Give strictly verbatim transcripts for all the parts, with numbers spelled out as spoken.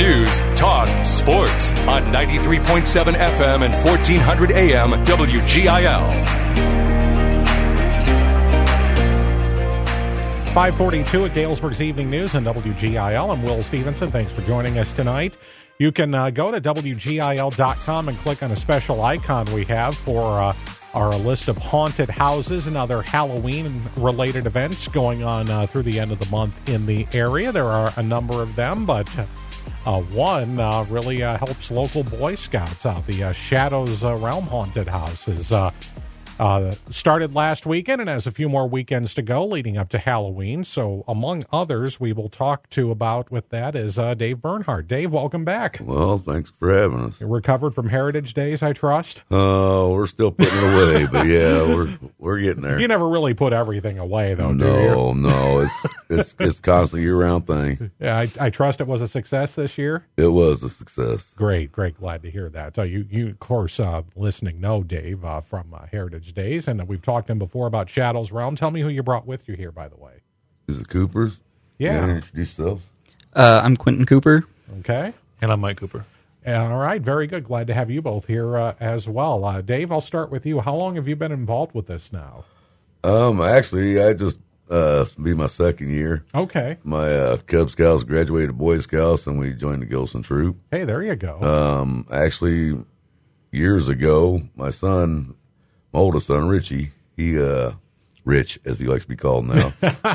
news, talk, sports on ninety-three point seven F M and fourteen hundred A M W G I L. five forty-two at Galesburg's Evening News and W G I L. I'm Will Stevenson. Thanks for joining us tonight. You can uh, go to W G I L dot com and click on a special icon we have for uh, our list of haunted houses and other Halloween-related events going on uh, through the end of the month in the area. There are a number of them, but uh, one uh, really uh, helps local Boy Scouts out. The uh, Shadows uh, Realm Haunted House is uh, Uh, started last weekend and has a few more weekends to go leading up to Halloween. So among others we will talk to about with that is uh, Dave Bernhardt. Dave, welcome back. Well, thanks for having us. You recovered from Heritage Days, I trust? Oh, uh, we're still putting it away, but yeah, we're we're getting there. You never really put everything away, though, no, do you? No, no, it's it's it's constantly year-round thing. Yeah, I, I trust it was a success this year? It was a success. Great, great. Glad to hear that. So you, you of course, uh, listening, know Dave uh, from uh, Heritage Days, and we've talked to him before about Shadows Realm. Tell me who you brought with you here, by the way. Is it Cooper's? Yeah. You introduce yourselves. Uh, I'm Quentin Cooper. Okay. And I'm Mike Cooper. All right, very good. Glad to have you both here uh, as well. Uh, Dave, I'll start with you. How long have you been involved with this now? Um, actually, I just uh, this will be my second year. Okay. My uh, Cub Scouts graduated Boy Scouts, and we joined the Gilson Troop. Hey, there you go. Um, actually, years ago, my son, my oldest son, Richie, he, uh, Rich, as he likes to be called now,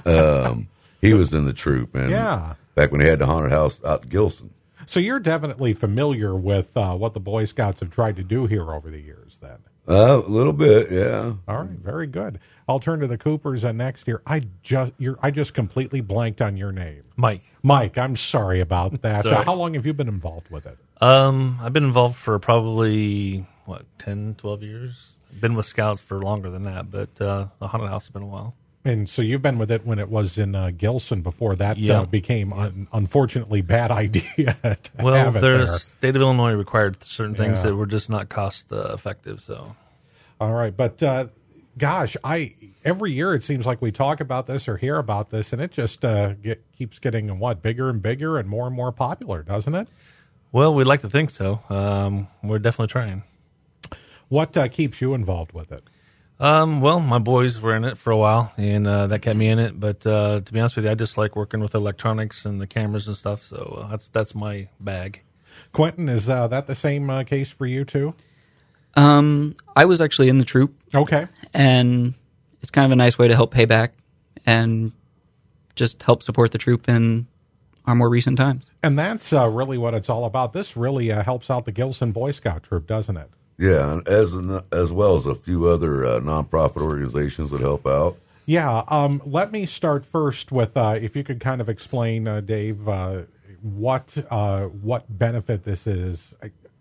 um, he was in the troop. And yeah. Back when they had the haunted house out in Gilson. So you're definitely familiar with uh, what the Boy Scouts have tried to do here over the years, then? Uh, a little bit, yeah. All right, very good. I'll turn to the Coopers uh, next year. I just you're, I just completely blanked on your name. Mike. Mike, I'm sorry about that. Sorry. Uh, how long have you been involved with it? Um, I've been involved for probably, what, ten, twelve years? Been with Scouts for longer than that, but uh, the haunted house has been a while. And so you've been with it when it was in uh, Gilson before that yeah. uh, became an unfortunately bad idea to well, have it the there. state of Illinois required certain things Yeah. that were just not cost uh, effective. So, all right, but uh, gosh, I every year it seems like we talk about this or hear about this, and it just uh, get, keeps getting what bigger and bigger and more and more popular, doesn't it? Well, we'd like to think so. Um, we're definitely trying. What uh, keeps you involved with it? Um, well, my boys were in it for a while, and uh, that kept me in it. But uh, to be honest with you, I just like working with electronics and the cameras and stuff. So uh, that's that's my bag. Quentin, is uh, that the same uh, case for you too? Um, I was actually in the troop. Okay. And it's kind of a nice way to help pay back and just help support the troop in our more recent times. And that's uh, really what it's all about. This really uh, helps out the Gilson Boy Scout troop, doesn't it? Yeah, and as as well as a few other uh, nonprofit organizations that help out. Yeah, um, let me start first with uh, if you could kind of explain, uh, Dave, uh, what uh, what benefit this is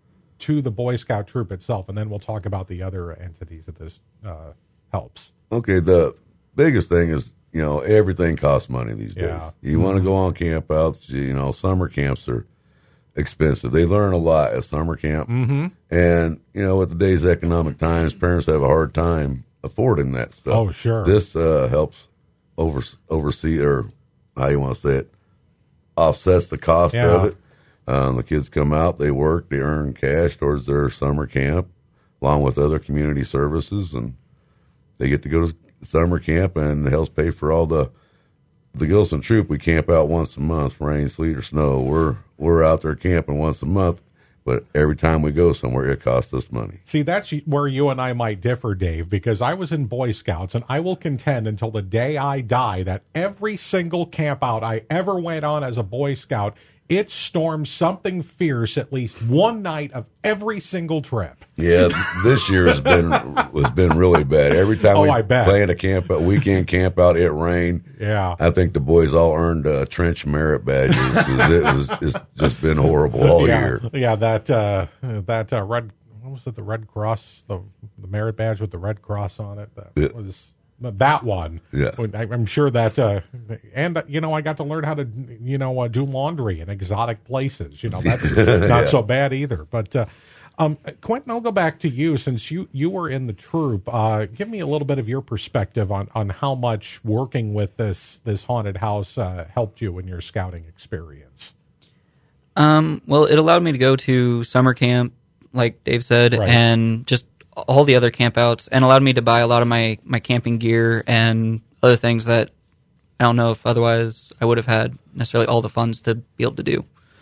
to the Boy Scout troop itself, and then we'll talk about the other entities that this uh, helps. Okay, the biggest thing is, you know, everything costs money these days. Yeah. You mm-hmm. want to go on campouts, you know, summer camps are expensive. They learn a lot at summer camp. Mm-hmm. And, you know, with today's economic times, parents have a hard time affording that stuff. Oh, sure. This uh, helps over, oversee, or how you want to say it, offsets the cost yeah. of it. Um, the kids come out, they work, they earn cash towards their summer camp, along with other community services, and they get to go to summer camp, and it helps pay for all the the Gilson troop. We camp out once a month, rain, sleet, or snow. We're we're out there camping once a month, but every time we go somewhere, it costs us money. See, that's where you and I might differ, Dave, because I was in Boy Scouts, and I will contend until the day I die that every single camp out I ever went on as a Boy Scout, it stormed something fierce at least one night of every single trip. Yeah, this year has been has been really bad. Every time oh, we I bet. planned a camp out, weekend camp out, it rained. Yeah, I think the boys all earned uh, trench merit badges. It was it's just been horrible all yeah. year. Yeah, that uh, that uh, red what was it? The Red Cross, the the merit badge with the Red Cross on it. That yeah. was. That one, yeah. I'm sure that, uh, and you know, I got to learn how to, you know, uh, do laundry in exotic places. You know, that's not yeah. so bad either. But uh, um, Quentin, I'll go back to you since you you were in the troop. Uh, give me a little bit of your perspective on, on how much working with this this haunted house uh, helped you in your scouting experience. Um, well, it allowed me to go to summer camp, like Dave said, Right. and just all the other campouts, and allowed me to buy a lot of my, my camping gear and other things that I don't know if otherwise I would have had necessarily all the funds to be able to do.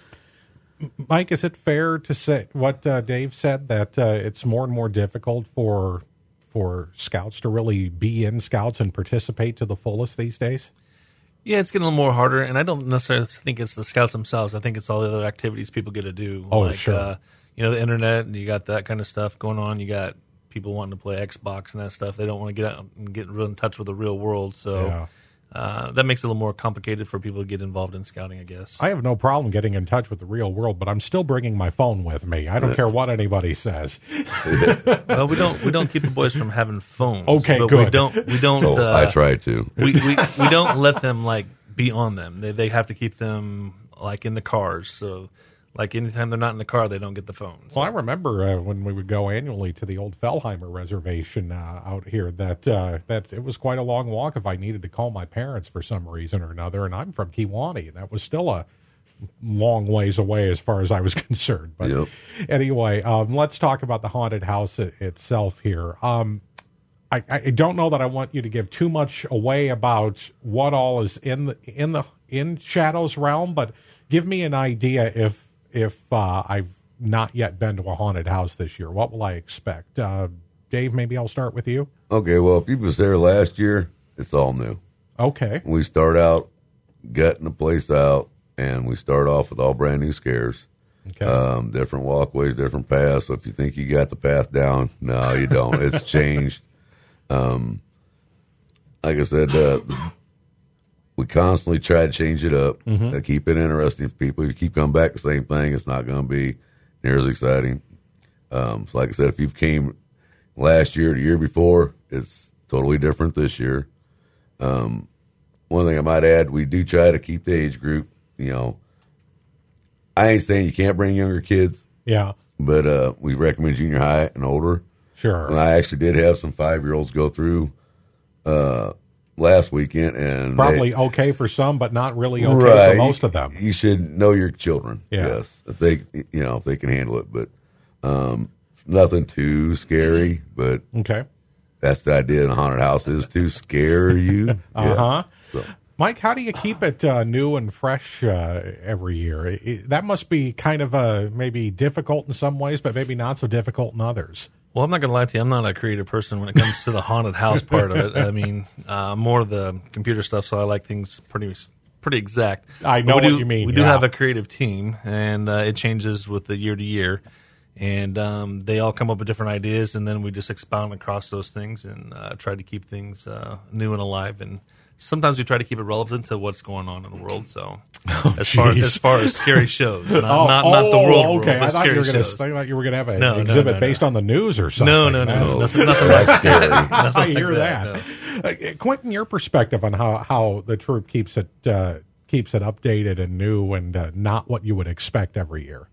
Mike, is it fair to say what uh, Dave said, that uh, it's more and more difficult for for scouts to really be in scouts and participate to the fullest these days? Yeah, it's getting a little more harder, and I don't necessarily think it's the scouts themselves. I think it's all the other activities people get to do. Oh, like, sure. Uh, you know, the internet, and you got that kind of stuff going on. You got people wanting to play Xbox and that stuff. They don't want to get out and get real in touch with the real world. So Yeah. uh, that makes it a little more complicated for people to get involved in scouting, I guess. I have no problem getting in touch with the real world, but I'm still bringing my phone with me. I don't care what anybody says. Well, we don't we don't keep the boys from having phones. Okay, but We good. don't we don't. Oh, uh, I try to. we, we we don't let them like be on them. They they have to keep them like in the cars. So like anytime they're not in the car, they don't get the phones. Well, I remember uh, when we would go annually to the old Fellheimer Reservation uh, out here, that uh, that it was quite a long walk if I needed to call my parents for some reason or another. And I'm from Kewanee, and that was still a long ways away as far as I was concerned. But Yep. anyway, um, let's talk about the haunted house it, itself here. Um, I, I don't know that I want you to give too much away about what all is in the in the in Shadow's realm, but give me an idea if if uh, I've not yet been to a haunted house this year. What will I expect? Uh, Dave, maybe I'll start with you. Okay, well, if you was there last year, it's all new. Okay. We start out gutting the place out, and we start off with all brand new scares. Okay. Um, different walkways, different paths. So if you think you got the path down, no, you don't. It's changed. Um, like I said, uh, we constantly try to change it up, Mm-hmm. to keep it interesting for people. If you keep coming back the same thing, it's not going to be near as exciting. Um, so like I said, if you came last year, the year before, it's totally different this year. Um, one thing I might add, we do try to keep the age group. You know, I ain't saying you can't bring younger kids, Yeah. but uh, we recommend junior high and older. Sure. And I actually did have some five-year-olds go through uh, last weekend, and Probably they, okay for some, but not really okay right, for most of them. You should know your children. Yeah. Yes, if they, you know, if they can handle it. But um, nothing too scary. But Okay. that's the idea in a haunted house, is to scare you. Uh huh. So, Mike, how do you keep it uh, new and fresh uh, every year? It- it- that must be kind of uh, maybe difficult in some ways, but maybe not so difficult in others. Well, I'm not going to lie to you. I'm not a creative person when it comes to the haunted house part of it. I mean, uh, more of the computer stuff, so I like things pretty pretty exact. I know But we what do, you mean, We do yeah. have a creative team, and uh, it changes with the year to year. And um, they all come up with different ideas, and then we just expound across those things and uh, try to keep things uh, new and alive. And sometimes we try to keep it relevant to what's going on in the world. So, as far jeez. as far as scary shows, not Oh, not, not the world, oh, world okay. but I thought you scary were going to. shows. I thought you were going to have an No, no, exhibit no, no. based on the news or something. No, no, no, That's- no, nothing, nothing that's like scary. I like hear that, that. Uh, Quentin, your perspective on how, how the troop keeps it uh, keeps it updated and new and uh, not what you would expect every year.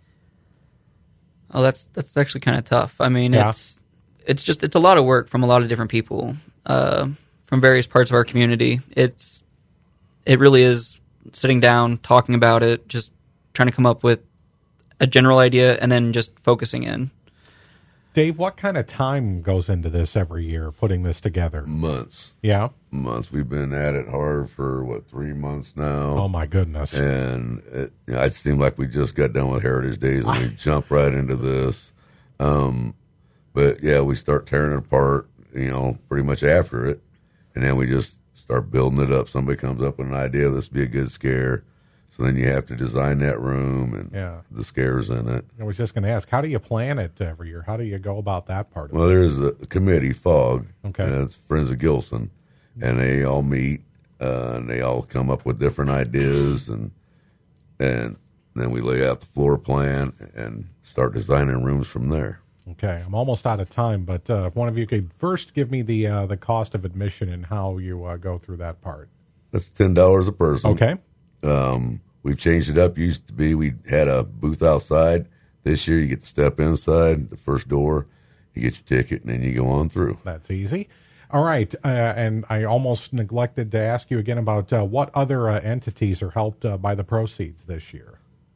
Oh, that's that's actually kind of tough. I mean, Yeah. it's it's just it's a lot of work from a lot of different people uh, from various parts of our community. It's it really is sitting down, talking about it, just trying to come up with a general idea, and then just focusing in. Dave, what kind of time goes into this every year, putting this together? months, Yeah. months. We've been at it hard for what, three months now. Oh my goodness. And it, you know, it seemed like we just got done with Heritage Days and we jumped right into this. Um, but yeah, we start tearing it apart, you know, pretty much after it, and then we just start building it up. Somebody comes up with an idea, this would be a good scare. So then you have to design that room and Yeah. the scares in it. I was just going to ask, how do you plan it every year? How do you go about that part of Well, it? there's a committee, FOG, Okay. and it's Friends of Gilson, and they all meet, uh, and they all come up with different ideas, and and then we lay out the floor plan and start designing rooms from there. Okay, I'm almost out of time, but uh, if one of you could first give me the uh, the cost of admission and how you uh, go through that part. That's ten dollars a person. Okay. Um, we've changed it up. Used to be we had a booth outside. This year you get to step inside the first door, you get your ticket, and then you go on through. That's easy. All right, uh, and I almost neglected to ask you again about uh, what other uh, entities are helped uh, by the proceeds this year.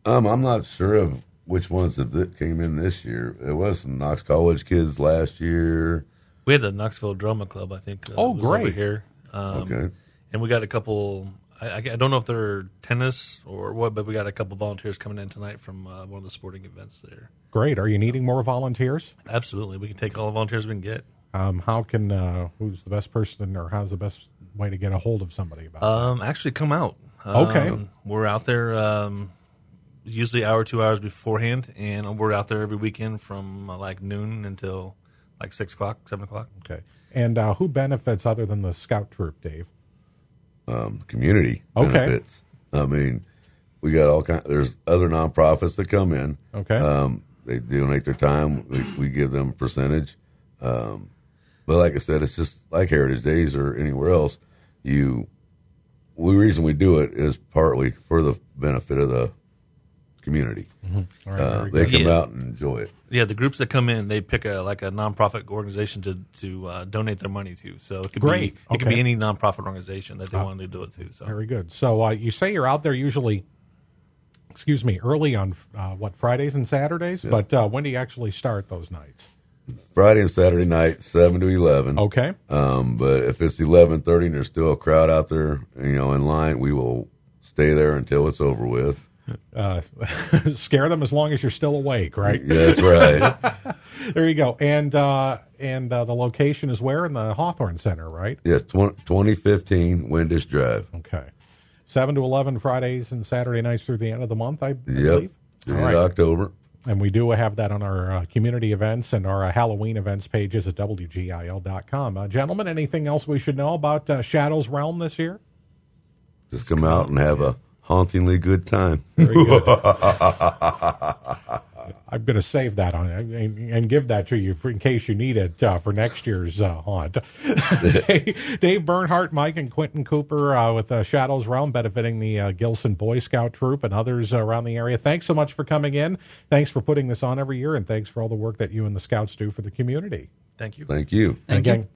Um, I'm not sure of which ones that came in this year. It was some Knox College kids last year. We had a Knoxville Drama Club, I think. Uh, Oh, was over great. here. Um, Okay. And we got a couple. I, I I don't know if they're tennis or what, but we got a couple volunteers coming in tonight from uh, one of the sporting events there. Great. Are you needing more volunteers? Absolutely, we can take all the volunteers we can get. Um, how can uh, who's the best person, or how's the best way to get a hold of somebody about Um, actually, come out. Um, Okay. We're out there um, usually hour, two hours beforehand, and we're out there every weekend from uh, like noon until like six o'clock, seven o'clock. that? Okay. And uh, who benefits other than the scout troop, Dave? Um, community Okay. benefits. I mean, we got all kind. There's other nonprofits that come in. Okay. Um, they donate their time. We, we give them a percentage. Um, but like I said, it's just like Heritage Days or anywhere else. You, the reason we do it is partly for the benefit of the community. All right, Uh, very they good. come Yeah. out and enjoy it. Yeah, the groups that come in, they pick a like a nonprofit organization to to uh, donate their money to. So it could Great. be it could Okay. be any nonprofit organization that they want to do it to. So Very good. So uh, you say you're out there usually, excuse me, early on uh, what, Fridays and Saturdays? But uh, when do you actually start those nights? Friday and Saturday night, seven to eleven. Okay. Um, but if it's eleven thirty and there's still a crowd out there, you know, in line, we will stay there until it's over with. Uh, scare them as long as you're still awake, right? Yeah, that's right. There you go. And uh, and uh, the location is where? In the Hawthorne Center, right? Yes, twenty fifteen Windish Drive. Okay. seven to eleven Fridays and Saturday nights through the end of the month, I, I Yep, believe. in All right. October. And we do have that on our uh, community events and our uh, Halloween events pages at W G I L dot com. Uh, gentlemen, anything else we should know about uh, Shadow's Realm this year? Just come out and have a hauntingly good time. Very good. I'm going to save that on and, and give that to you for, in case you need it uh, for next year's uh, haunt. Dave, Dave Bernhardt, Mike, and Quentin Cooper uh, with uh, Shadows Realm benefiting the uh, Gilson Boy Scout Troop and others around the area. Thanks so much for coming in. Thanks for putting this on every year, and thanks for all the work that you and the Scouts do for the community. thank you. Thank you. Thank Again, you.